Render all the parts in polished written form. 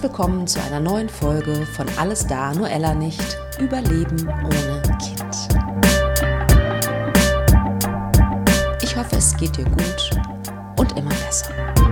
willkommen zu einer neuen Folge von Alles da, nur Ella nicht. Überleben ohne Kind. Ich hoffe, es geht dir gut und immer besser.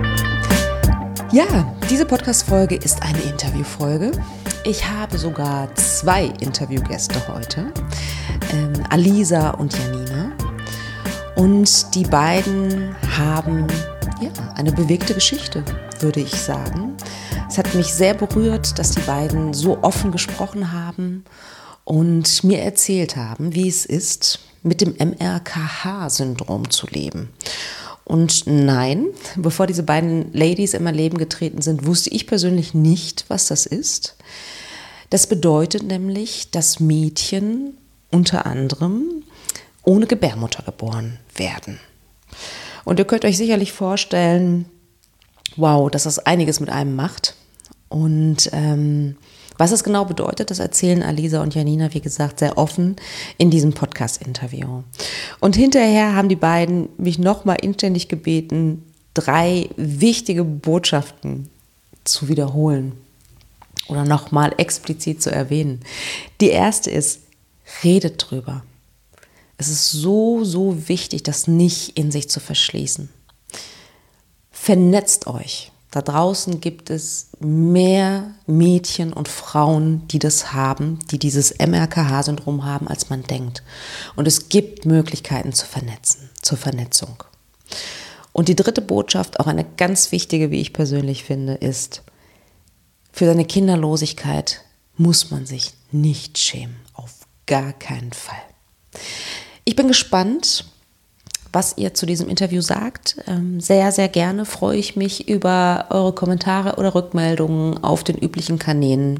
Ja, diese Podcast-Folge ist eine Interviewfolge. Ich habe sogar 2 Interviewgäste heute, Alisa und Janina. Und die beiden haben eine bewegte Geschichte, würde ich sagen. Es hat mich sehr berührt, dass die beiden so offen gesprochen haben und mir erzählt haben, wie es ist, mit dem MRKH-Syndrom zu leben. Und nein, bevor diese beiden Ladies in mein Leben getreten sind, wusste ich persönlich nicht, was das ist. Das bedeutet nämlich, dass Mädchen unter anderem ohne Gebärmutter geboren werden. Und ihr könnt euch sicherlich vorstellen, wow, dass das einiges mit einem macht. Und was es genau bedeutet, das erzählen Alisa und Janina, wie gesagt, sehr offen in diesem Podcast-Interview. Und hinterher haben die beiden mich nochmal inständig gebeten, 3 wichtige Botschaften zu wiederholen oder nochmal explizit zu erwähnen. Die erste ist, redet drüber. Es ist so, so wichtig, das nicht in sich zu verschließen. Vernetzt euch. Da draußen gibt es mehr Mädchen und Frauen, die das haben, die dieses MRKH-Syndrom haben, als man denkt. Und es gibt Möglichkeiten zur Vernetzung. Und die dritte Botschaft, auch eine ganz wichtige, wie ich persönlich finde, ist, für seine Kinderlosigkeit muss man sich nicht schämen. Auf gar keinen Fall. Ich bin gespannt, was ihr zu diesem Interview sagt. Sehr, sehr gerne freue ich mich über eure Kommentare oder Rückmeldungen auf den üblichen Kanälen,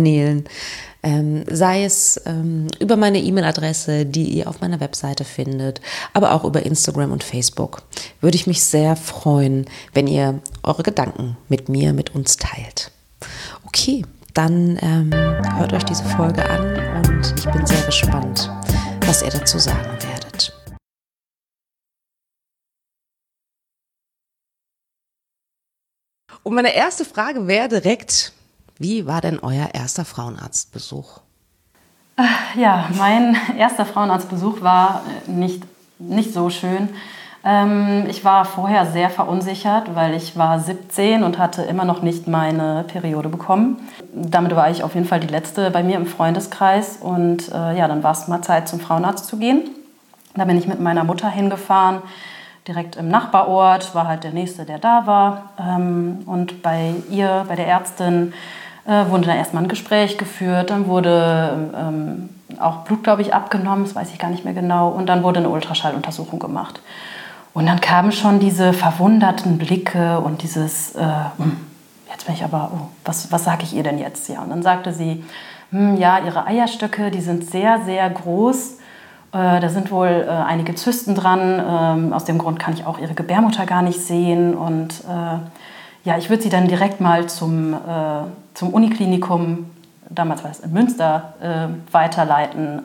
sei es über meine E-Mail-Adresse, die ihr auf meiner Webseite findet, aber auch über Instagram und Facebook. Würde ich mich sehr freuen, wenn ihr eure Gedanken mit mir, mit uns teilt. Okay, dann hört euch diese Folge an und ich bin sehr gespannt, was ihr dazu sagen werdet. Und meine erste Frage wäre direkt, wie war denn euer erster Frauenarztbesuch? Ja, mein erster Frauenarztbesuch war nicht so schön. Ich war vorher sehr verunsichert, weil ich war 17 und hatte immer noch nicht meine Periode bekommen. Damit war ich auf jeden Fall die Letzte bei mir im Freundeskreis. Und dann war es mal Zeit, zum Frauenarzt zu gehen. Da bin ich mit meiner Mutter hingefahren, direkt im Nachbarort, war halt der Nächste, der da war. Und bei der Ärztin, wurde dann erstmal ein Gespräch geführt. Dann wurde auch Blut, glaube ich, abgenommen, das weiß ich gar nicht mehr genau. Und dann wurde eine Ultraschalluntersuchung gemacht. Und dann kamen schon diese verwunderten Blicke und dieses, jetzt bin ich aber, was sage ich ihr denn jetzt? Ja, und dann sagte sie, ja, ihre Eierstöcke, die sind sehr, sehr groß. Da sind wohl einige Zysten dran. Aus dem Grund kann ich auch ihre Gebärmutter gar nicht sehen. Und ich würde sie dann direkt mal zum Uniklinikum, damals war es in Münster, weiterleiten.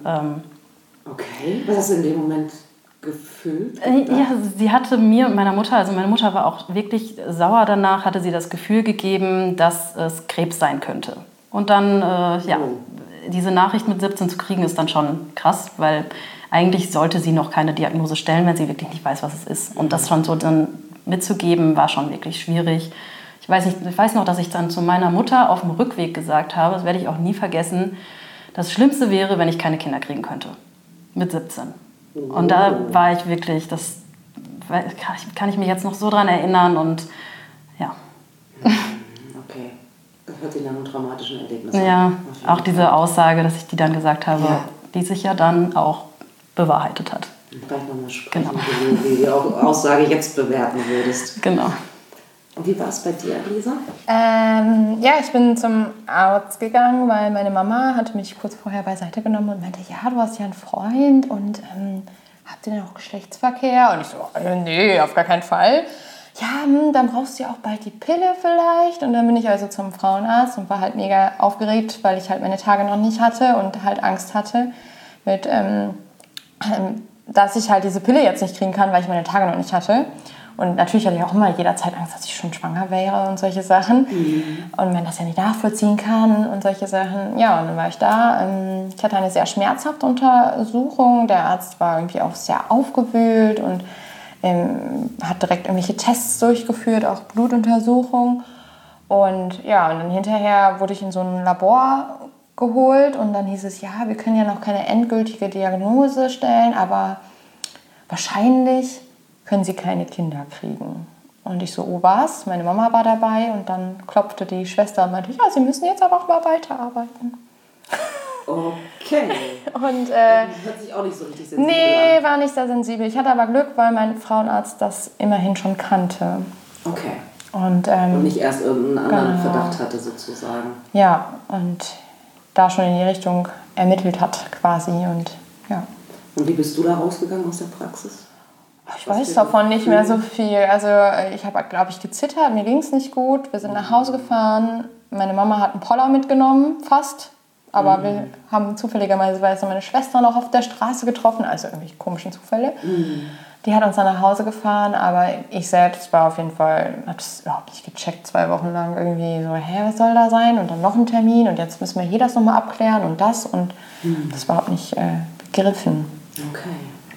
Okay, was hast du in dem Moment gefühlt? Ja, sie hatte mir und meiner Mutter, also meine Mutter war auch wirklich sauer danach, hatte sie das Gefühl gegeben, dass es Krebs sein könnte. Und dann, diese Nachricht mit 17 zu kriegen, ist dann schon krass, weil eigentlich sollte sie noch keine Diagnose stellen, wenn sie wirklich nicht weiß, was es ist. Und das schon so dann mitzugeben, war schon wirklich schwierig. Ich weiß noch, dass ich dann zu meiner Mutter auf dem Rückweg gesagt habe, das werde ich auch nie vergessen, das Schlimmste wäre, wenn ich keine Kinder kriegen könnte. Mit 17. Und da war ich wirklich, das kann ich mich jetzt noch so dran erinnern und ja. Okay, das hört sich nach einem traumatischen Erlebnis an. Ja, auch diese Aussage, dass ich die dann gesagt habe, die sich ja dann auch bewahrheitet hat. Vielleicht nochmal sprechen, wie du die Aussage jetzt bewerten würdest. Genau. Und wie war es bei dir, Lisa? Ich bin zum Arzt gegangen, weil meine Mama hatte mich kurz vorher beiseite genommen und meinte, ja, du hast ja einen Freund und habt ihr denn auch Geschlechtsverkehr? Und ich so, nee, auf gar keinen Fall. Ja, dann brauchst du ja auch bald die Pille vielleicht. Und dann bin ich also zum Frauenarzt und war halt mega aufgeregt, weil ich halt meine Tage noch nicht hatte und halt Angst hatte, dass ich halt diese Pille jetzt nicht kriegen kann, weil ich meine Tage noch nicht hatte. Und natürlich hatte ich auch immer jederzeit Angst, dass ich schon schwanger wäre und solche Sachen. Und man das ja nicht nachvollziehen kann und solche Sachen. Ja, und dann war ich da. Ich hatte eine sehr schmerzhafte Untersuchung. Der Arzt war irgendwie auch sehr aufgewühlt und hat direkt irgendwelche Tests durchgeführt, auch Blutuntersuchungen. Und ja, und dann hinterher wurde ich in so ein Labor geholt und dann hieß es, ja, wir können ja noch keine endgültige Diagnose stellen, aber wahrscheinlich können Sie keine Kinder kriegen. Und ich so, oh was? Meine Mama war dabei und dann klopfte die Schwester und meinte, ja, Sie müssen jetzt aber auch mal weiterarbeiten. Okay. Und hört sich auch nicht so richtig sensibel nee, war nicht sehr sensibel. Ich hatte aber Glück, weil mein Frauenarzt das immerhin schon kannte. Okay. Und nicht erst irgendeinen anderen Verdacht hatte sozusagen. Ja, und da schon in die Richtung ermittelt hat quasi. Und ja. Und wie bist du da rausgegangen aus der Praxis? Ich weiß davon nicht mehr so viel. Also ich habe, glaube ich, gezittert, mir ging es nicht gut. Wir sind nach Hause gefahren. Meine Mama hat einen Poller mitgenommen, fast. Aber wir haben zufälligerweise meine Schwester noch auf der Straße getroffen, also irgendwelche komischen Zufälle. Die hat uns dann nach Hause gefahren, aber ich selbst war auf jeden Fall, habe es überhaupt nicht gecheckt, 2 Wochen lang irgendwie so, was soll da sein? Und dann noch ein Termin und jetzt müssen wir hier das nochmal abklären und das und das war überhaupt nicht begriffen. Okay.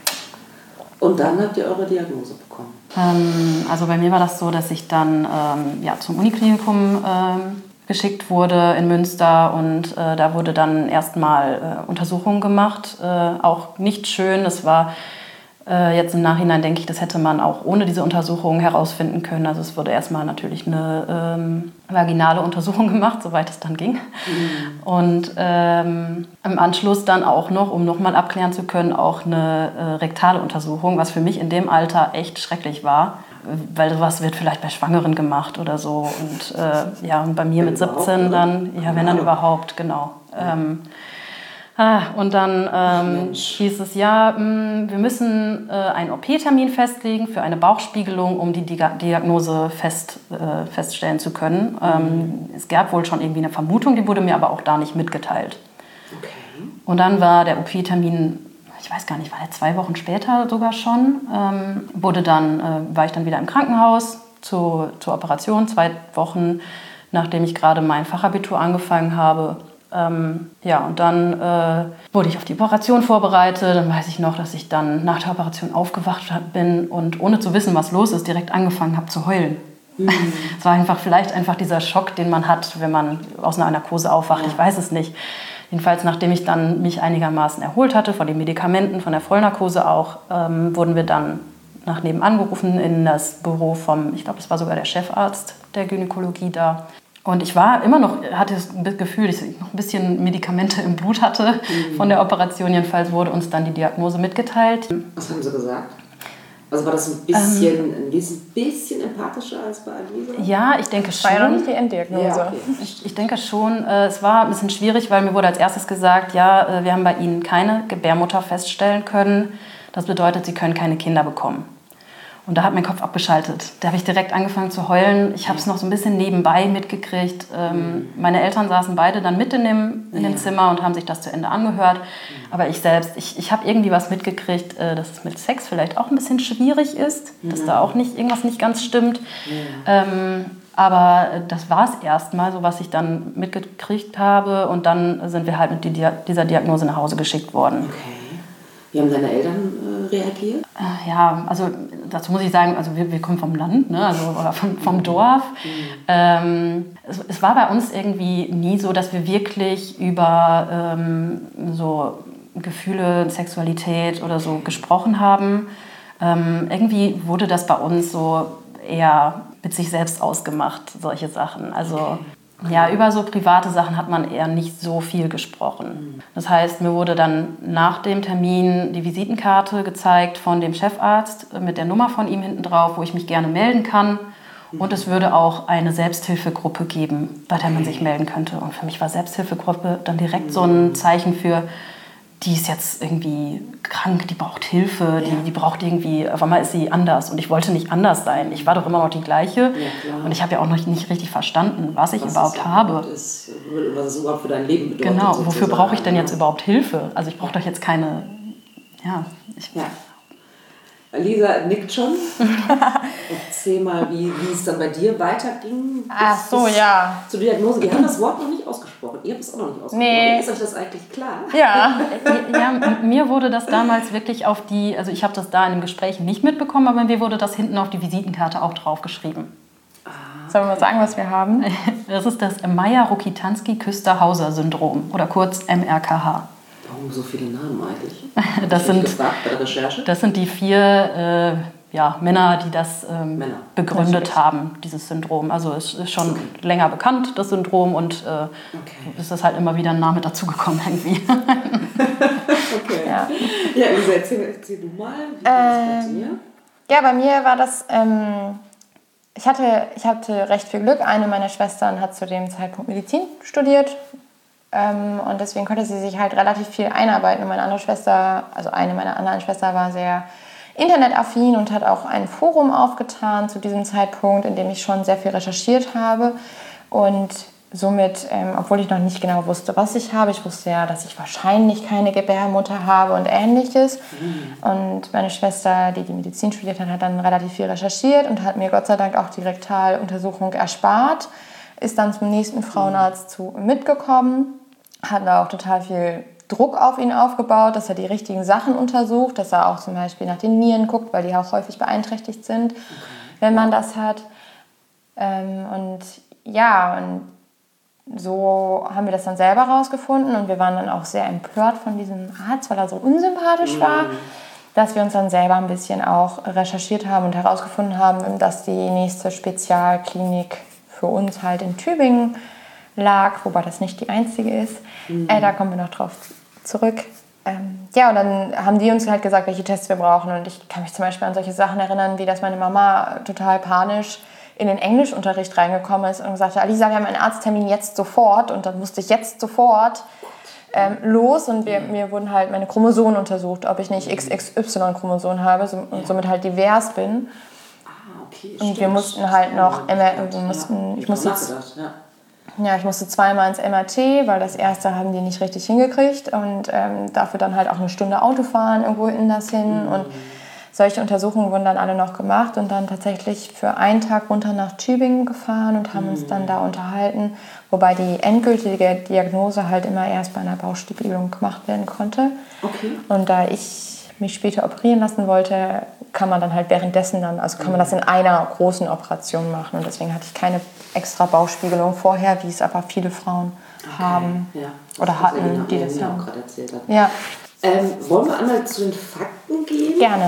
Und dann habt ihr eure Diagnose bekommen? Also bei mir war das so, dass ich dann zum Uniklinikum geschickt wurde in Münster und da wurde dann erstmal Untersuchungen gemacht, auch nicht schön. Das war jetzt im Nachhinein, denke ich, das hätte man auch ohne diese Untersuchungen herausfinden können. Also es wurde erstmal natürlich eine vaginale Untersuchung gemacht, soweit es dann ging. Und im Anschluss dann auch noch, um nochmal abklären zu können, auch eine rektale Untersuchung, was für mich in dem Alter echt schrecklich war. Weil sowas wird vielleicht bei Schwangeren gemacht oder so. Und und bei mir mit 17 dann, wenn dann überhaupt, genau. Und dann hieß es, wir müssen einen OP-Termin festlegen für eine Bauchspiegelung, um die Diagnose feststellen zu können. Es gab wohl schon irgendwie eine Vermutung, die wurde mir aber auch da nicht mitgeteilt. Okay. Und dann war der OP-Termin, ich weiß gar nicht, war der 2 Wochen später sogar schon, war ich dann wieder im Krankenhaus zur Operation, 2 Wochen, nachdem ich gerade mein Fachabitur angefangen habe. Und dann wurde ich auf die Operation vorbereitet. Dann weiß ich noch, dass ich dann nach der Operation aufgewacht bin und ohne zu wissen, was los ist, direkt angefangen habe zu heulen. Es war vielleicht einfach dieser Schock, den man hat, wenn man aus einer Narkose aufwacht. Ich weiß es nicht. Jedenfalls, nachdem ich dann mich einigermaßen erholt hatte von den Medikamenten, von der Vollnarkose auch, wurden wir dann nach nebenan gerufen in das Büro ich glaube, es war sogar der Chefarzt der Gynäkologie da. Und ich war immer noch, hatte das Gefühl, dass ich noch ein bisschen Medikamente im Blut hatte von der Operation. Jedenfalls wurde uns dann die Diagnose mitgeteilt. Was haben sie gesagt? Also war das ein bisschen empathischer als bei Alisa? Ja, ich denke schon. War ja noch nicht die Enddiagnose. Ja, okay. Ich denke schon. Es war ein bisschen schwierig, weil mir wurde als erstes gesagt, wir haben bei Ihnen keine Gebärmutter feststellen können. Das bedeutet, Sie können keine Kinder bekommen. Und da hat mein Kopf abgeschaltet. Da habe ich direkt angefangen zu heulen. Ich habe es noch so ein bisschen nebenbei mitgekriegt. Meine Eltern saßen beide dann mit in dem Zimmer und haben sich das zu Ende angehört. Aber ich selbst, ich habe irgendwie was mitgekriegt, dass es mit Sex vielleicht auch ein bisschen schwierig ist. Dass da auch irgendwas nicht ganz stimmt. Aber das war es erstmal, so was ich dann mitgekriegt habe. Und dann sind wir halt mit dieser Diagnose nach Hause geschickt worden. Okay. Wie haben deine Eltern reagiert? Ja, also dazu muss ich sagen, also wir kommen vom Land, ne? Oder vom Dorf. Es war bei uns irgendwie nie so, dass wir wirklich über so Gefühle, Sexualität oder so gesprochen haben. Irgendwie wurde das bei uns so eher mit sich selbst ausgemacht, solche Sachen. Also ja, über so private Sachen hat man eher nicht so viel gesprochen. Das heißt, mir wurde dann nach dem Termin die Visitenkarte gezeigt von dem Chefarzt mit der Nummer von ihm hinten drauf, wo ich mich gerne melden kann. Und es würde auch eine Selbsthilfegruppe geben, bei der man sich melden könnte. Und für mich war Selbsthilfegruppe dann direkt so ein Zeichen für, die ist jetzt irgendwie krank, die braucht Hilfe, die braucht irgendwie, auf einmal ist sie anders. Und ich wollte nicht anders sein. Ich war doch immer noch die Gleiche. Ja, und ich habe ja auch noch nicht richtig verstanden, was ich überhaupt habe. Was es überhaupt für dein Leben bedeutet. Genau, wofür brauche ich denn jetzt überhaupt Hilfe? Also ich brauche doch jetzt keine, Lisa nickt schon. Erzähl mal, wie es dann bei dir weiterging. Ach so, ja. Zur Diagnose. Ihr habt das Wort noch nicht ausgesprochen. Ihr habt es auch noch nicht ausgesprochen. Nee. Ist euch das eigentlich klar? Ja. Ja, mir wurde das damals wirklich also ich habe das da in dem Gespräch nicht mitbekommen, aber mir wurde das hinten auf die Visitenkarte auch draufgeschrieben. Sollen wir mal sagen, was wir haben? Das ist das Meyer-Rokitansky-Küster-Hauser-Syndrom oder kurz MRKH. Warum so viele Namen eigentlich? Das sind, gefragt bei der Recherche? Das sind die 4 Männer, die das begründet haben, dieses Syndrom. Also es ist schon länger bekannt, das Syndrom, und es ist halt immer wieder ein Name dazugekommen irgendwie. Okay. Ja, Lisa, erzähl du mal, wie war das bei dir? Ja, bei mir war das... Ich hatte recht viel Glück. Eine meiner Schwestern hat zu dem Zeitpunkt Medizin studiert. Und deswegen konnte sie sich halt relativ viel einarbeiten. Und meine andere Schwester, also eine meiner anderen Schwestern, war sehr internetaffin und hat auch ein Forum aufgetan zu diesem Zeitpunkt, in dem ich schon sehr viel recherchiert habe. Und somit, obwohl ich noch nicht genau wusste, was ich habe, ich wusste ja, dass ich wahrscheinlich keine Gebärmutter habe und Ähnliches. Und meine Schwester, die Medizin studiert hat, hat dann relativ viel recherchiert und hat mir Gott sei Dank auch die Rektaluntersuchung erspart. Ist dann zum nächsten Frauenarzt mitgekommen, hat da auch total viel Druck auf ihn aufgebaut, dass er die richtigen Sachen untersucht, dass er auch zum Beispiel nach den Nieren guckt, weil die auch häufig beeinträchtigt sind, wenn man das hat. Und so haben wir das dann selber rausgefunden und wir waren dann auch sehr empört von diesem Arzt, weil er so unsympathisch war, dass wir uns dann selber ein bisschen auch recherchiert haben und herausgefunden haben, dass die nächste Spezialklinik für uns halt in Tübingen lag, wobei das nicht die einzige ist. Da kommen wir noch drauf zurück. Und dann haben die uns halt gesagt, welche Tests wir brauchen. Und ich kann mich zum Beispiel an solche Sachen erinnern, wie dass meine Mama total panisch in den Englischunterricht reingekommen ist und gesagt hat, Alisa, wir haben einen Arzttermin jetzt sofort. Und dann musste ich jetzt sofort los und mir wurden halt meine Chromosomen untersucht, ob ich nicht XXY-Chromosomen habe und somit halt divers bin. Okay, und wir mussten halt noch ich musste zweimal ins MRT, weil das erste haben die nicht richtig hingekriegt und dafür dann halt auch eine Stunde Auto fahren irgendwo in das hin und solche Untersuchungen wurden dann alle noch gemacht und dann tatsächlich für einen Tag runter nach Tübingen gefahren und haben uns dann da unterhalten, wobei die endgültige Diagnose halt immer erst bei einer Bauchspiegelung gemacht werden konnte. Okay. Und da ich mich später operieren lassen wollte, kann man dann halt währenddessen kann man das in einer großen Operation machen und deswegen hatte ich keine extra Bauchspiegelung vorher, wie es aber viele Frauen haben oder hatten, die das haben. Ja. Wollen wir einmal zu den Fakten gehen? Gerne.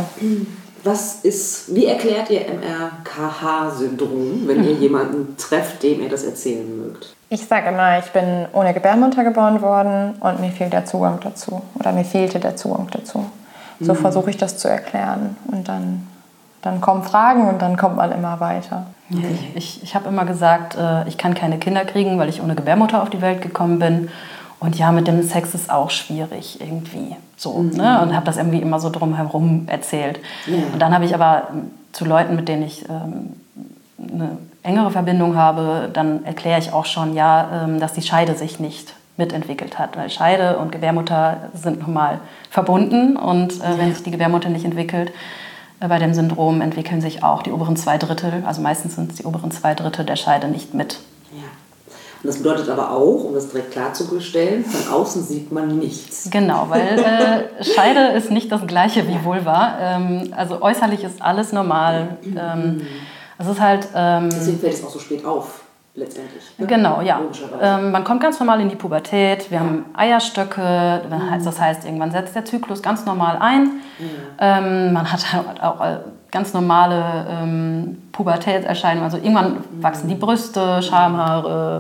Wie erklärt ihr MRKH-Syndrom, wenn ihr jemanden trefft, dem ihr das erzählen mögt? Ich sage immer, ich bin ohne Gebärmutter geboren worden und mir fehlt der Zugang dazu. Oder mir fehlte der Zugang dazu. So versuche ich das zu erklären. Und dann kommen Fragen und dann kommt man immer weiter. Okay. Ich habe immer gesagt, ich kann keine Kinder kriegen, weil ich ohne Gebärmutter auf die Welt gekommen bin. Und ja, mit dem Sex ist auch schwierig irgendwie. So, ne? Und habe das irgendwie immer so drumherum erzählt. Ja. Und dann habe ich aber zu Leuten, mit denen ich eine engere Verbindung habe, dann erkläre ich auch schon, dass die Scheide sich nicht mitentwickelt hat. Weil Scheide und Gebärmutter sind nochmal verbunden. Und wenn sich die Gebärmutter nicht entwickelt, bei dem Syndrom entwickeln sich auch die oberen 2/3, also meistens sind es die oberen 2/3 der Scheide nicht mit. Ja. Und das bedeutet aber auch, um das direkt klarzustellen, von außen sieht man nichts. Genau, weil Scheide ist nicht das Gleiche wie Vulva. Also äußerlich ist alles normal. Es ist halt... Deswegen fällt es auch so spät auf, letztendlich. Ne? Genau, ja. Man kommt ganz normal in die Pubertät. Wir haben Eierstöcke. Das heißt, irgendwann setzt der Zyklus ganz normal ein. Man hat halt auch ganz normale Pubertätserscheinungen. Also irgendwann wachsen die Brüste, Schamhaare,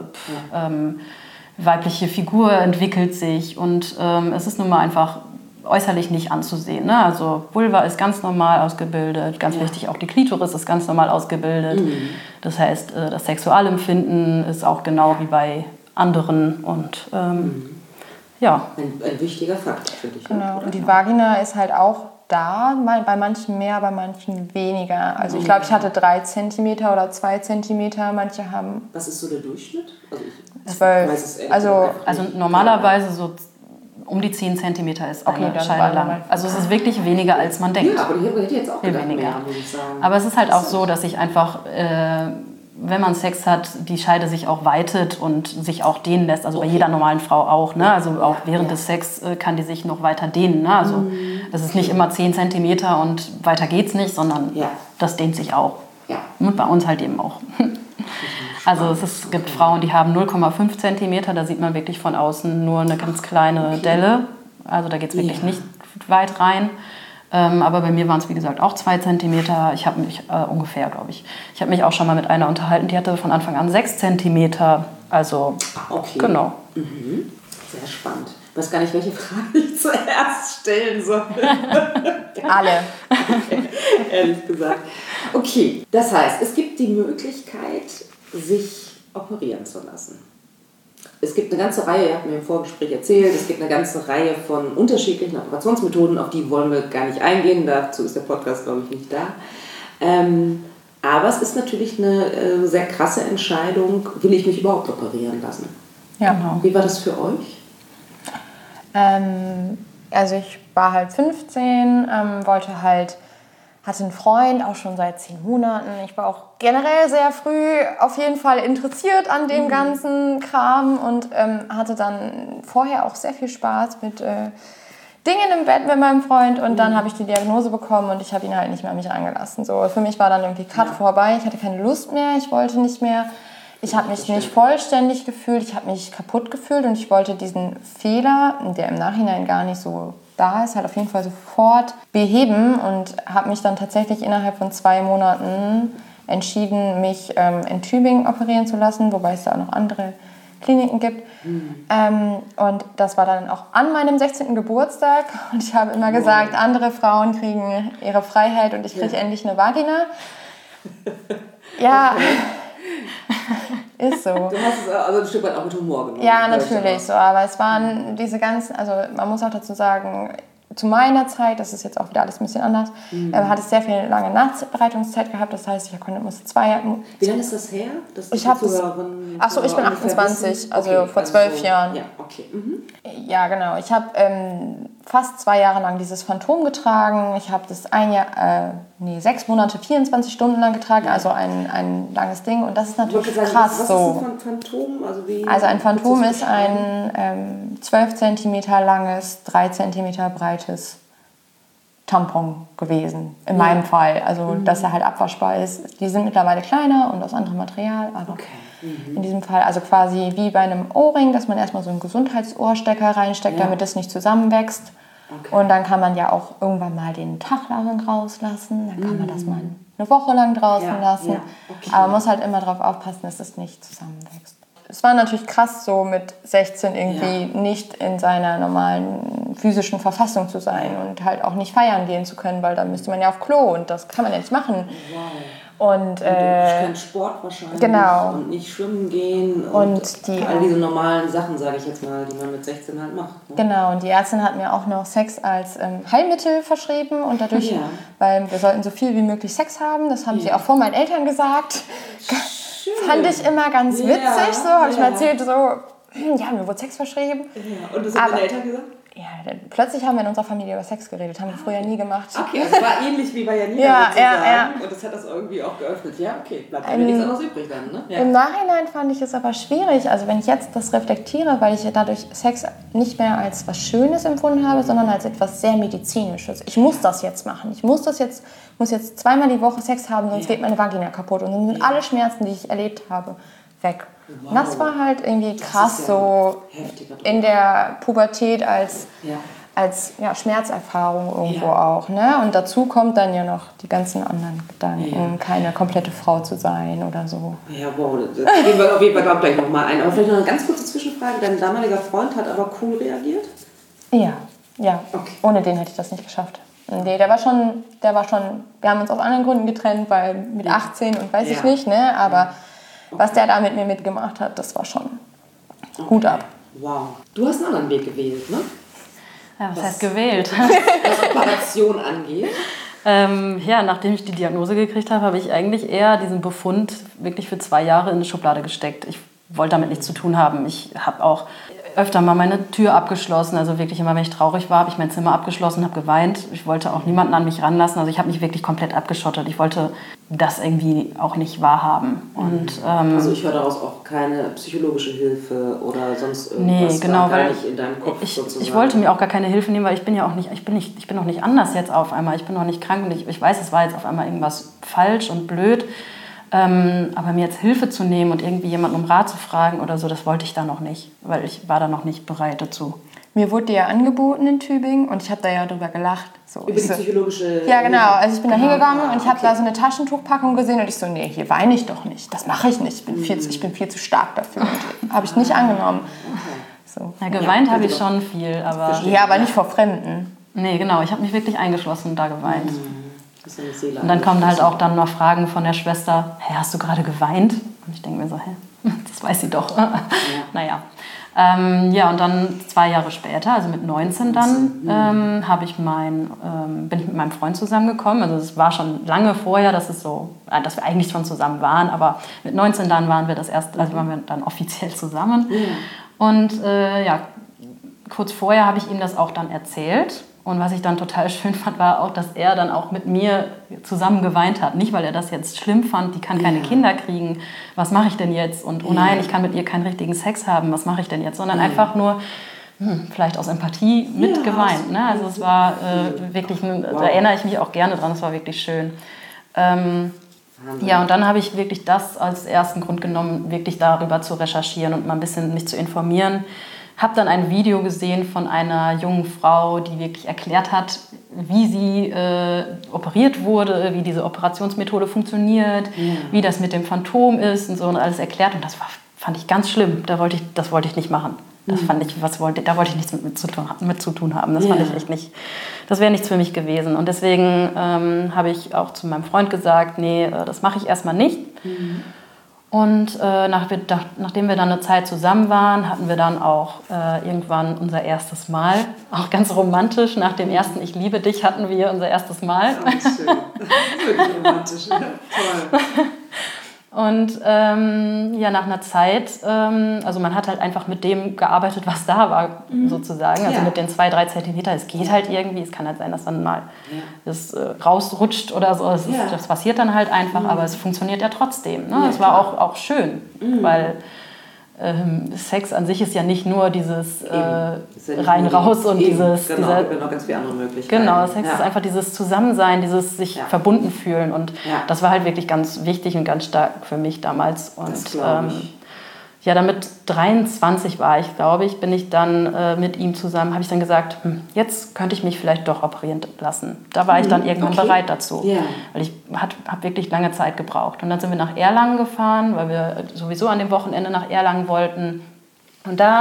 weibliche Figur entwickelt sich. Und es ist nun mal einfach äußerlich nicht anzusehen. Ne? Also Vulva ist ganz normal ausgebildet, ganz wichtig, auch die Klitoris ist ganz normal ausgebildet. Das heißt, das Sexualempfinden ist auch genau wie bei anderen und ja. Ein wichtiger Fakt, finde ich. Genau. Und die Vagina ist halt auch da, bei manchen mehr, bei manchen weniger. Also ich glaube, ich hatte 3 cm oder 2 cm, manche haben... Was ist so der Durchschnitt? 12. Also normalerweise so um die 10 cm ist Okay, eine dann Scheide warte lang. mal. Also es ist wirklich weniger, als man denkt. Ja, aber ich hätte jetzt auch Viel gedacht, weniger. mehr, muss ich sagen. Aber es ist halt auch so, dass sich einfach, wenn man Sex hat, die Scheide sich auch weitet und sich auch dehnen lässt. Also bei jeder normalen Frau auch. Ne? Also auch während des Sex kann die sich noch weiter dehnen. Ne? Also das ist nicht immer 10 cm und weiter geht's nicht, sondern das dehnt sich auch. Ja. Und bei uns halt eben auch. Also es gibt Frauen, die haben 0,5 cm, da sieht man wirklich von außen nur eine ganz kleine Delle. Also da geht es wirklich nicht weit rein. Aber bei mir waren es, wie gesagt, auch 2 cm. Ich habe mich ungefähr, glaube ich. Ich habe mich auch schon mal mit einer unterhalten, die hatte von Anfang an 6 cm. Also, genau. Mhm. Sehr spannend. Ich weiß gar nicht, welche Frage ich zuerst stellen soll. Alle. Ehrlich gesagt. Okay, das heißt, es gibt die Möglichkeit, sich operieren zu lassen. Es gibt eine ganze Reihe, ihr habt mir im Vorgespräch erzählt, es gibt eine ganze Reihe von unterschiedlichen Operationsmethoden, auf die wollen wir gar nicht eingehen, dazu ist der Podcast, glaube ich, nicht da. Aber es ist natürlich eine sehr krasse Entscheidung, will ich mich überhaupt operieren lassen? Ja, genau. Wie war das für euch? Also ich war halt 15, hatte einen Freund, auch schon seit 10 Monaten. Ich war auch generell sehr früh auf jeden Fall interessiert an dem ganzen Kram und hatte dann vorher auch sehr viel Spaß mit Dingen im Bett mit meinem Freund und dann habe ich die Diagnose bekommen und ich habe ihn halt nicht mehr an mich rangelassen. So, für mich war dann irgendwie Cut vorbei, ich hatte keine Lust mehr, ich wollte nicht mehr. Ich habe mich nicht vollständig gefühlt, ich habe mich kaputt gefühlt und ich wollte diesen Fehler, der im Nachhinein gar nicht so da ist, halt auf jeden Fall sofort beheben und habe mich dann tatsächlich innerhalb von 2 Monaten entschieden, mich in Tübingen operieren zu lassen, wobei es da auch noch andere Kliniken gibt. Und das war dann auch an meinem 16. Geburtstag und ich habe immer gesagt, andere Frauen kriegen ihre Freiheit und ich kriege endlich eine Vagina. Ja. Ist so. Du hast es also ein Stück weit auch mit Humor genommen. Ja, natürlich so, aber es waren diese ganzen, also man muss auch dazu sagen, zu meiner Zeit, das ist jetzt auch wieder alles ein bisschen anders, hat es sehr viel lange Nachbereitungszeit gehabt, das heißt, musste 2 Jahre... Wie lange ist das her? Ich bin 28, also vor 12 Jahren. Ja, okay. Ja, genau. Ich habe fast 2 Jahre lang dieses Phantom getragen. Ich habe das 6 Monate, 24 Stunden lang getragen, also ein langes Ding. Und das ist natürlich krass. Was so. ist ein Phantom? Also ein Phantom ist ein 12 cm langes, 3 cm breites Tampon gewesen, in meinem Fall. Also, dass er halt abwaschbar ist. Die sind mittlerweile kleiner und aus anderem Material, aber in diesem Fall, also quasi wie bei einem Ohrring, dass man erstmal so einen Gesundheitsohrstecker reinsteckt, damit es nicht zusammenwächst. Okay. Und dann kann man ja auch irgendwann mal den Tag lang rauslassen, dann kann man das mal eine Woche lang draußen lassen. Ja. Okay. Aber man muss halt immer darauf aufpassen, dass es nicht zusammenwächst. Es war natürlich krass, so mit 16 irgendwie nicht in seiner normalen physischen Verfassung zu sein und halt auch nicht feiern gehen zu können, weil dann müsste man ja auf Klo und das kann man ja nicht machen. Wow. Und kein Sport wahrscheinlich und nicht schwimmen gehen und all diese normalen Sachen, sage ich jetzt mal, die man mit 16 halt macht. Ne? Genau, und die Ärztin hat mir auch noch Sex als Heilmittel verschrieben und dadurch, weil wir sollten so viel wie möglich Sex haben, das haben sie auch vor meinen Eltern gesagt. Fand ich immer ganz witzig, so habe ich mir erzählt, so, mir wurde Sex verschrieben. Ja. Und das haben deine Eltern gesagt? Ja, plötzlich haben wir in unserer Familie über Sex geredet, haben wir früher nie gemacht. Okay, also war ähnlich wie bei Janina sozusagen. Und das hat das irgendwie auch geöffnet. Ja, okay, bleibt ja nichts anderes übrig dann, ne? Ja. Im Nachhinein fand ich es aber schwierig, also wenn ich jetzt das reflektiere, weil ich dadurch Sex nicht mehr als was Schönes empfunden habe, sondern als etwas sehr Medizinisches. Ich muss das jetzt machen, muss jetzt 2-mal die Woche Sex haben, sonst geht meine Vagina kaputt und dann sind alle Schmerzen, die ich erlebt habe, weg. Wow. Und das war halt irgendwie krass, so in der Pubertät als Schmerzerfahrung irgendwo auch. Ne? Und dazu kommt dann ja noch die ganzen anderen Gedanken, keine komplette Frau zu sein oder so. Ja, wow, das gehen wir auf jeden Fall auch gleich nochmal ein. Aber vielleicht noch eine ganz kurze Zwischenfrage. Dein damaliger Freund hat aber cool reagiert? Ja. Okay. Ohne den hätte ich das nicht geschafft. Nee, der war schon, wir haben uns aus anderen Gründen getrennt, weil mit 18 und weiß ich nicht, ne? Aber was der da mit mir mitgemacht hat, das war schon Hut ab. Wow. Du hast einen anderen Weg gewählt, ne? Ja, was heißt gewählt? Was Operation angeht. Nachdem ich die Diagnose gekriegt habe, habe ich eigentlich eher diesen Befund wirklich für 2 Jahre in eine Schublade gesteckt. Ich wollte damit nichts zu tun haben. Ich habe auch öfter mal meine Tür abgeschlossen. Also wirklich immer, wenn ich traurig war, habe ich mein Zimmer abgeschlossen, habe geweint. Ich wollte auch niemanden an mich ranlassen. Also ich habe mich wirklich komplett abgeschottet. Ich wollte das irgendwie auch nicht wahrhaben. Und, also ich höre daraus auch keine psychologische Hilfe oder sonst irgendwas. Nee, genau, weil nicht in deinem Kopf sozusagen. Ich wollte mir auch gar keine Hilfe nehmen, weil ich bin auch nicht anders jetzt auf einmal. Ich bin auch nicht krank und ich weiß, es war jetzt auf einmal irgendwas falsch und blöd. Aber mir jetzt Hilfe zu nehmen und irgendwie jemanden um Rat zu fragen oder so, das wollte ich da noch nicht, weil ich war da noch nicht bereit dazu. Mir wurde die ja angeboten in Tübingen und ich habe da ja drüber gelacht. So, über die psychologische... Ja, genau. Also ich bin da hingegangen und ich habe da so eine Taschentuchpackung gesehen und ich so, nee, hier weine ich doch nicht. Das mache ich nicht. Ich bin viel zu stark dafür. Und habe ich nicht angenommen. So. Ja, geweint habe ich schon viel, aber... Ja, aber nicht vor Fremden. Nee, genau. Ich habe mich wirklich eingeschlossen und da geweint. Und dann kommen halt auch dann noch Fragen von der Schwester, hey, hast du gerade geweint? Und ich denke mir so, hä, das weiß sie doch. Ja. Naja. Ja, und dann 2 Jahre später, also mit 19 dann, bin ich mit meinem Freund zusammengekommen. Also es war schon lange vorher, dass wir eigentlich schon zusammen waren, aber mit 19 dann waren wir dann offiziell zusammen. Ja. Und kurz vorher habe ich ihm das auch dann erzählt. Und was ich dann total schön fand, war auch, dass er dann auch mit mir zusammen geweint hat. Nicht, weil er das jetzt schlimm fand, die kann keine Kinder kriegen, was mache ich denn jetzt? Und oh nein, ich kann mit ihr keinen richtigen Sex haben, was mache ich denn jetzt? Sondern einfach nur, vielleicht aus Empathie mit geweint. Ne? Also es war wirklich, da erinnere ich mich auch gerne dran, es war wirklich schön. Ja, und dann habe ich wirklich das als ersten Grund genommen, wirklich darüber zu recherchieren und mal ein bisschen mich zu informieren. Habe dann ein Video gesehen von einer jungen Frau, die wirklich erklärt hat, wie sie operiert wurde, wie diese Operationsmethode funktioniert, wie das mit dem Phantom ist und so und alles erklärt. Und das fand ich ganz schlimm. Das wollte ich nicht machen. Das fand ich, da wollte ich nichts mit zu tun haben. Das fand ich echt nicht. Das wäre nichts für mich gewesen. Und deswegen habe ich auch zu meinem Freund gesagt, nee, das mache ich erstmal nicht. Und nachdem wir dann eine Zeit zusammen waren, hatten wir dann auch irgendwann unser erstes Mal. Auch ganz romantisch. Nach dem ersten Ich liebe dich hatten wir unser erstes Mal. Das ist schön. Das ist wirklich romantisch. Toll. Und nach einer Zeit, also man hat halt einfach mit dem gearbeitet, was da war, sozusagen. Also mit den 2-3 Zentimeter, es geht halt irgendwie. Es kann halt sein, dass dann mal es rausrutscht oder so. Das passiert dann halt einfach, aber es funktioniert ja trotzdem. Ne? Es war auch schön, weil Sex an sich ist ja nicht nur dieses rein, raus und dieses... Genau, es gibt noch ganz viele andere Möglichkeiten. Genau, Sex ist einfach dieses Zusammensein, dieses sich verbunden fühlen und das war halt wirklich ganz wichtig und ganz stark für mich damals. Und dann mit 23 war ich, glaube ich, bin ich dann mit ihm zusammen, habe ich dann gesagt, jetzt könnte ich mich vielleicht doch operieren lassen. Da war ich dann irgendwann bereit dazu, weil ich habe wirklich lange Zeit gebraucht. Und dann sind wir nach Erlangen gefahren, weil wir sowieso an dem Wochenende nach Erlangen wollten. Und da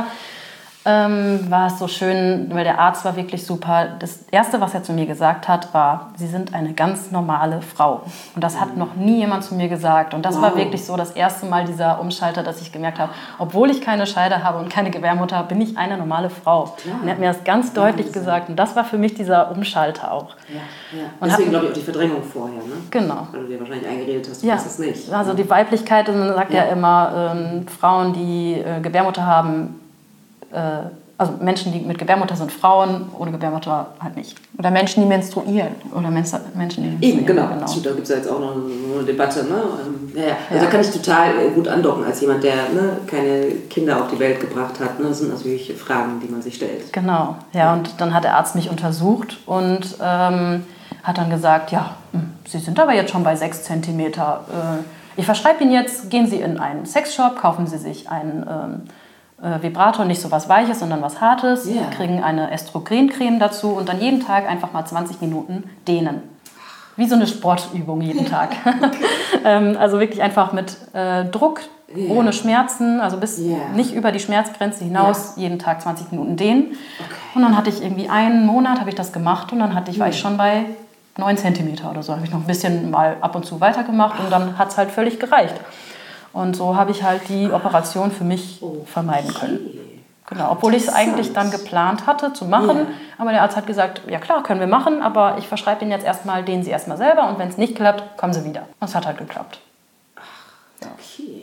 war es so schön, weil der Arzt war wirklich super. Das Erste, was er zu mir gesagt hat, war, Sie sind eine ganz normale Frau. Und das hat noch nie jemand zu mir gesagt. Und das war wirklich so das erste Mal dieser Umschalter, dass ich gemerkt habe, obwohl ich keine Scheide habe und keine Gebärmutter, bin ich eine normale Frau. Und er hat mir das ganz deutlich gesagt. Und das war für mich dieser Umschalter auch. Und deswegen glaube ich auch die Verdrängung vorher, ne? Genau. Weil du dir wahrscheinlich eingeredet hast, du weißt es nicht. Also die Weiblichkeit, man sagt ja immer, Frauen, die Gebärmutter haben, also Menschen, die mit Gebärmutter sind Frauen, ohne Gebärmutter halt nicht. Oder Menschen, die menstruieren. Oder Menschen, die menstruieren. Eben, genau. Da gibt es ja jetzt auch noch eine Debatte. Ne? Da kann ich total gut andocken als jemand, der keine Kinder auf die Welt gebracht hat. Ne? Das sind natürlich Fragen, die man sich stellt. Genau, ja, und dann hat der Arzt mich untersucht und hat dann gesagt, Sie sind aber jetzt schon bei 6 Zentimeter. Ich verschreibe Ihnen jetzt, gehen Sie in einen Sexshop, kaufen Sie sich einen Vibrator, nicht so was Weiches, sondern was Hartes, kriegen eine Östrogencreme dazu und dann jeden Tag einfach mal 20 Minuten dehnen. Wie so eine Sportübung jeden Tag. Also wirklich einfach mit Druck, ohne Schmerzen, also nicht über die Schmerzgrenze hinaus, jeden Tag 20 Minuten dehnen. Okay. Und dann hatte ich irgendwie einen Monat, habe ich das gemacht und dann war ich schon bei 9 Zentimeter oder so. Habe ich noch ein bisschen mal ab und zu weitergemacht und dann hat es halt völlig gereicht. Und so habe ich halt die Operation für mich vermeiden können. Genau, obwohl ich es eigentlich dann geplant hatte zu machen. Aber der Arzt hat gesagt, ja klar, können wir machen, aber ich verschreibe Ihnen jetzt erstmal, dehnen Sie erstmal selber und wenn es nicht klappt, kommen Sie wieder. Und es hat halt geklappt. Okay.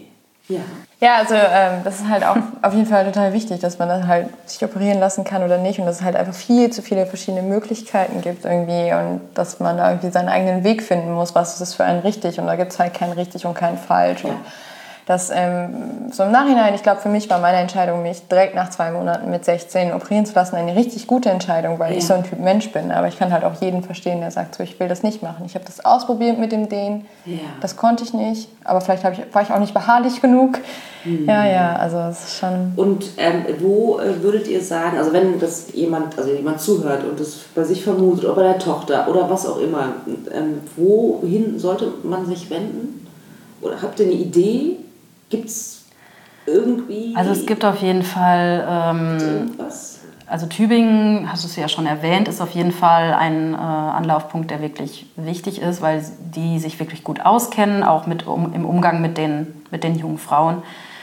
Ja. Ja, also das ist halt auch auf jeden Fall total wichtig, dass man dann halt sich operieren lassen kann oder nicht und dass es halt einfach viel zu viele verschiedene Möglichkeiten gibt irgendwie und dass man da irgendwie seinen eigenen Weg finden muss, was ist für einen richtig und da gibt es halt kein richtig und kein falsch. Ja. Und das so im Nachhinein, ich glaube, für mich war meine Entscheidung, mich direkt nach 2 Monaten mit 16 operieren zu lassen, eine richtig gute Entscheidung, weil ich so ein Typ Mensch bin. Aber ich kann halt auch jeden verstehen, der sagt, so, ich will das nicht machen. Ich habe das ausprobiert mit dem Dehnen, das konnte ich nicht, aber vielleicht war ich auch nicht beharrlich genug. Ja, also es ist schon... Und wo würdet ihr sagen, also wenn das jemand zuhört und das bei sich vermutet oder bei der Tochter oder was auch immer, wohin sollte man sich wenden? Oder habt ihr eine Idee? Gibt es irgendwie... Also es gibt auf jeden Fall... irgendwas? Also Tübingen, hast du es ja schon erwähnt, ist auf jeden Fall ein Anlaufpunkt, der wirklich wichtig ist, weil die sich wirklich gut auskennen, auch im Umgang mit den jungen Frauen.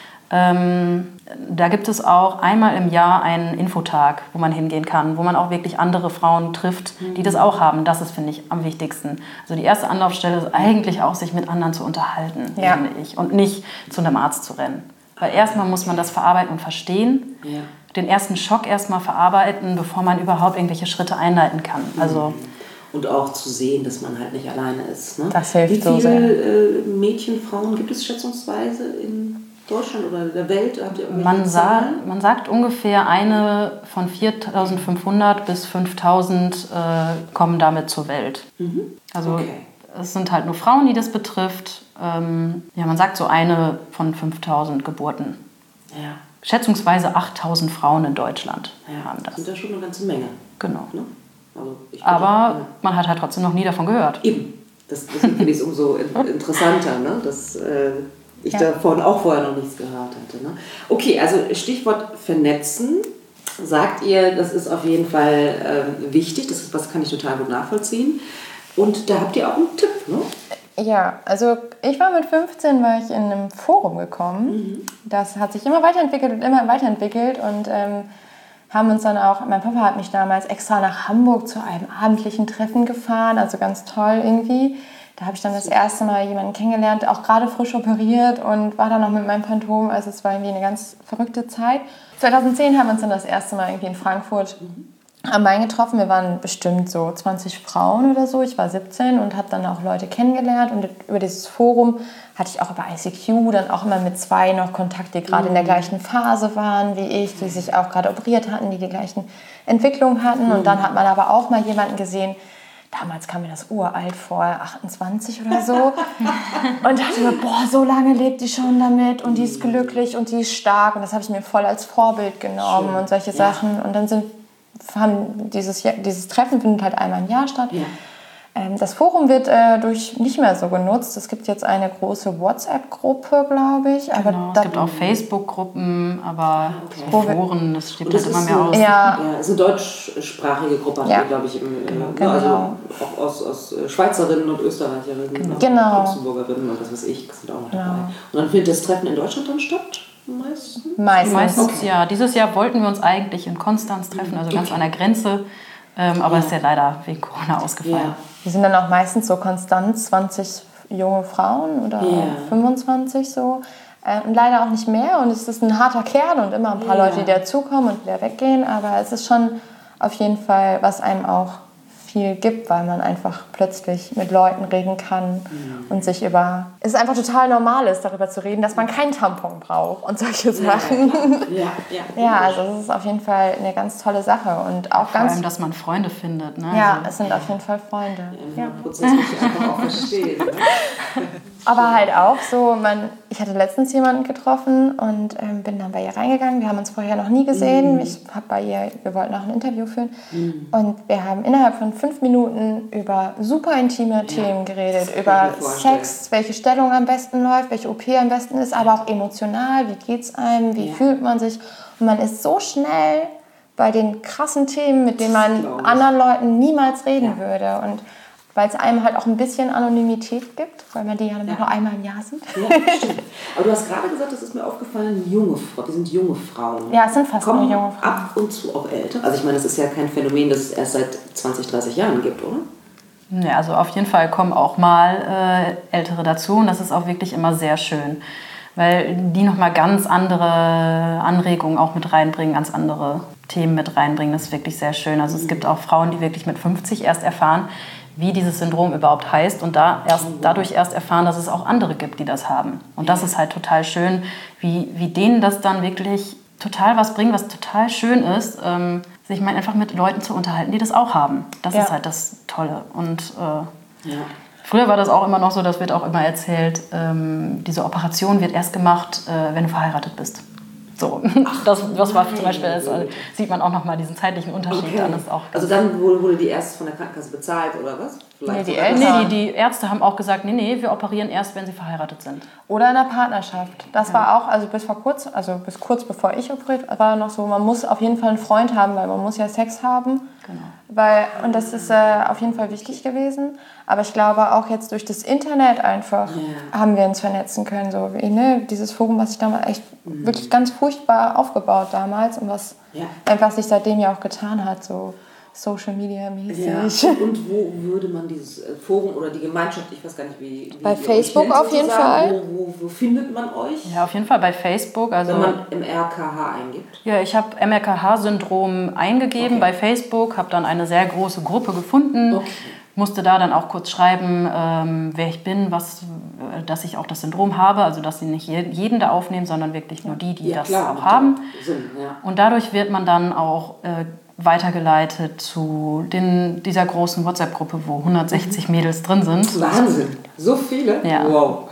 Da gibt es auch einmal im Jahr einen Infotag, wo man hingehen kann, wo man auch wirklich andere Frauen trifft, die das auch haben. Das ist, finde ich, am wichtigsten. Also die erste Anlaufstelle ist eigentlich auch, sich mit anderen zu unterhalten, finde ich, und nicht zu einem Arzt zu rennen. Weil erstmal muss man das verarbeiten und verstehen, den ersten Schock erstmal verarbeiten, bevor man überhaupt irgendwelche Schritte einleiten kann. Also und auch zu sehen, dass man halt nicht alleine ist. Ne? Das hilft so sehr. Wie sehr. viele Mädchen, Frauen gibt es schätzungsweise in Deutschland oder der Welt? Habt ihr man sagt ungefähr eine von 4.500 bis 5.000 kommen damit zur Welt. Also es sind halt nur Frauen, die das betrifft. Man sagt so eine von 5.000 Geburten. Ja. Schätzungsweise 8.000 Frauen in Deutschland haben das. Das sind ja schon eine ganze Menge. Genau. Ne? Also aber man hat halt trotzdem noch nie davon gehört. Eben. Deswegen finde ich es umso interessanter, ne? Dass ich davon auch vorher noch nichts gehört hatte. Ne? Okay, also Stichwort vernetzen. Sagt ihr, das ist auf jeden Fall wichtig. Das kann ich total gut nachvollziehen. Und da habt ihr auch einen Tipp, ne? Ja, also ich war mit 15 in einem Forum gekommen. Das hat sich immer weiterentwickelt und haben uns dann auch, mein Papa hat mich damals extra nach Hamburg zu einem abendlichen Treffen gefahren, also ganz toll irgendwie. Da habe ich dann das erste Mal jemanden kennengelernt, auch gerade frisch operiert und war dann noch mit meinem Phantom, also es war irgendwie eine ganz verrückte Zeit. 2010 haben wir uns dann das erste Mal irgendwie in Frankfurt am Main getroffen. Wir waren bestimmt so 20 Frauen oder so. Ich war 17 und habe dann auch Leute kennengelernt. Und über dieses Forum hatte ich auch über ICQ dann auch immer mit 2 noch Kontakt, die gerade in der gleichen Phase waren wie ich, die sich auch gerade operiert hatten, die gleichen Entwicklungen hatten. Und dann hat man aber auch mal jemanden gesehen, damals kam mir das uralt vor, 28 oder so. Und dachte mir, boah, so lange lebt die schon damit und die ist glücklich und die ist stark. Und das habe ich mir voll als Vorbild genommen. Schön. Und solche Sachen. Und dann dieses Treffen findet halt einmal im Jahr statt. Ja. Das Forum wird nicht mehr so genutzt. Es gibt jetzt eine große WhatsApp-Gruppe, glaube ich. Aber genau, es gibt auch Facebook-Gruppen, aber Foren, das steht halt immer mehr aus. Ja, es ist eine deutschsprachige Gruppe, glaube ich. Genau. Also auch aus Schweizerinnen und Österreicherinnen, genau. Luxemburgerinnen und was weiß ich, sind auch noch dabei. Und dann findet das Treffen in Deutschland dann statt? Meistens, ja. Dieses Jahr wollten wir uns eigentlich in Konstanz treffen, also ganz an der Grenze. Aber ist ja leider wegen Corona ausgefallen. Ja. Wir sind dann auch meistens so konstant 20 junge Frauen oder 25 so. Und leider auch nicht mehr. Und es ist ein harter Kern und immer ein paar Leute, die dazukommen und wieder weggehen. Aber es ist schon auf jeden Fall, was einem auch viel gibt, weil man einfach plötzlich mit Leuten reden kann und sich es ist einfach total normal ist, darüber zu reden, dass man keinen Tampon braucht und solche Sachen. Ja, also es ist auf jeden Fall eine ganz tolle Sache und auch vor allem, dass man Freunde findet. Ne? Ja, es sind auf jeden Fall Freunde. Ja, Prozess muss ich einfach auch verstehen. Ne? Aber halt auch so, ich hatte letztens jemanden getroffen und bin dann bei ihr reingegangen. Wir haben uns vorher noch nie gesehen. Wir wollten auch ein Interview führen. Und wir haben innerhalb von 5 Minuten über super intime Themen geredet. Über Sex, welche Stellung am besten läuft, welche OP am besten ist, aber auch emotional, wie geht's einem, wie fühlt man sich. Und man ist so schnell bei den krassen Themen, mit denen man anderen Leuten niemals reden würde. Und weil es einem halt auch ein bisschen Anonymität gibt, weil man die ja nur einmal im Jahr sind. Ja, stimmt. Aber du hast gerade gesagt, das ist mir aufgefallen, die sind junge Frauen. Ja, es sind fast nur junge Frauen. Ab und zu auch älter. Also ich meine, das ist ja kein Phänomen, das es erst seit 20, 30 Jahren gibt, oder? Ja, also auf jeden Fall kommen auch mal Ältere dazu und das ist auch wirklich immer sehr schön. weil die nochmal ganz andere Anregungen auch mit reinbringen, ganz andere Themen mit reinbringen. Das ist wirklich sehr schön. Also es gibt auch Frauen, die wirklich mit 50 erst erfahren, wie dieses Syndrom überhaupt heißt und dadurch erst erfahren, dass es auch andere gibt, die das haben. Und das ist halt total schön, wie denen das dann wirklich total was bringt, was total schön ist, sich mal einfach mit Leuten zu unterhalten, die das auch haben. Das ist halt das Tolle. Und früher war das auch immer noch so, das wird auch immer erzählt, diese Operation wird erst gemacht, wenn du verheiratet bist. So, das war zum Beispiel, sieht man auch nochmal diesen zeitlichen Unterschied. Dann ist auch also dann wurde die erst von der Krankenkasse bezahlt oder was? Die Ärzte haben auch gesagt, nee, wir operieren erst, wenn sie verheiratet sind. Oder in der Partnerschaft. Das war auch, also bis kurz bevor ich operiert war noch so, man muss auf jeden Fall einen Freund haben, weil man muss ja Sex haben. Genau. Und das ist auf jeden Fall wichtig gewesen. Aber ich glaube auch jetzt durch das Internet einfach haben wir uns vernetzen können. So, dieses Forum, was sich damals echt wirklich ganz furchtbar aufgebaut damals und was einfach sich seitdem ja auch getan hat, so Social Media mäßig. Ja. Und wo würde man dieses Forum oder die Gemeinschaft, ich weiß gar nicht, wie bei Facebook auf jeden Fall. Wo findet man euch? Ja, auf jeden Fall bei Facebook. Also, wenn man MRKH eingibt? Ja, ich habe MRKH-Syndrom eingegeben bei Facebook, habe dann eine sehr große Gruppe gefunden. Musste da dann auch kurz schreiben, wer ich bin, dass ich auch das Syndrom habe, also dass sie nicht jeden da aufnehmen, sondern wirklich nur die das auch haben. Und dadurch wird man dann auch weitergeleitet zu dieser großen WhatsApp-Gruppe, wo 160 Mädels drin sind. Wahnsinn, so viele? Ja. Wow.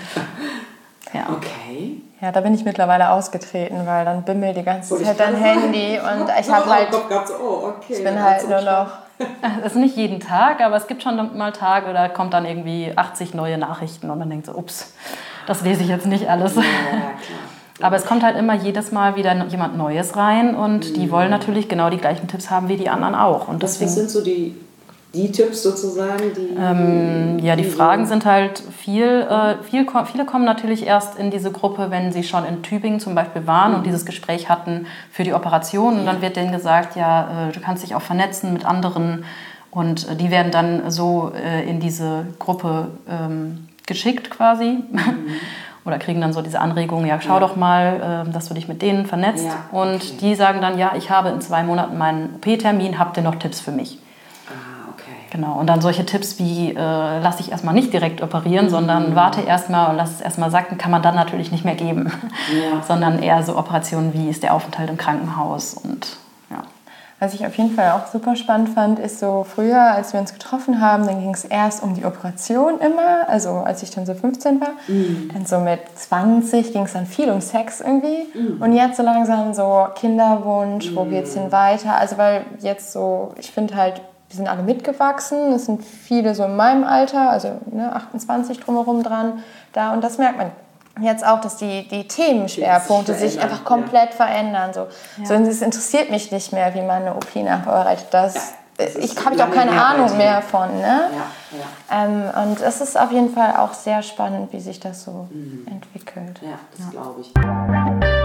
Ja. Okay. Ja, da bin ich mittlerweile ausgetreten, weil dann bimmelt die ganze Zeit dein Handy und ich habe halt, ich bin halt nur noch... Das ist nicht jeden Tag, aber es gibt schon mal Tage, da kommt dann irgendwie 80 neue Nachrichten und man denkt so, ups, das lese ich jetzt nicht alles. Ja, klar. Aber es kommt halt immer jedes Mal wieder jemand Neues rein und die wollen natürlich genau die gleichen Tipps haben wie die anderen auch. Und deswegen, was sind so die Tipps sozusagen? Die Fragen sind halt viele kommen natürlich erst in diese Gruppe, wenn sie schon in Tübingen zum Beispiel waren und dieses Gespräch hatten für die Operation. Und dann wird denen gesagt, du kannst dich auch vernetzen mit anderen. Und die werden dann so in diese Gruppe geschickt quasi. Oder kriegen dann so diese Anregungen, schau doch mal, dass du dich mit denen vernetzt. Ja, okay. Und die sagen dann, ich habe in 2 Monaten meinen OP-Termin, habt ihr noch Tipps für mich? Genau, und dann solche Tipps wie, lass dich erstmal nicht direkt operieren, sondern warte erstmal und lass es erstmal sacken, kann man dann natürlich nicht mehr geben. Ja. Sondern eher so Operationen wie ist der Aufenthalt im Krankenhaus und Was ich auf jeden Fall auch super spannend fand, ist so früher, als wir uns getroffen haben, dann ging es erst um die Operation immer, also als ich dann so 15 war. Dann so mit 20 ging es dann viel um Sex irgendwie. Und jetzt so langsam so Kinderwunsch, wo geht's denn weiter? Also weil jetzt so, ich finde halt, wir sind alle mitgewachsen, es sind viele so in meinem Alter, also 28 drumherum dran da und das merkt man jetzt auch, dass die Themenschwerpunkte sich einfach komplett verändern. So, es interessiert mich nicht mehr, wie man eine OP nachbereitet. Ich habe auch keine Ahnung mehr von. Ne? Und es ist auf jeden Fall auch sehr spannend, wie sich das so entwickelt. Ja, das glaube ich.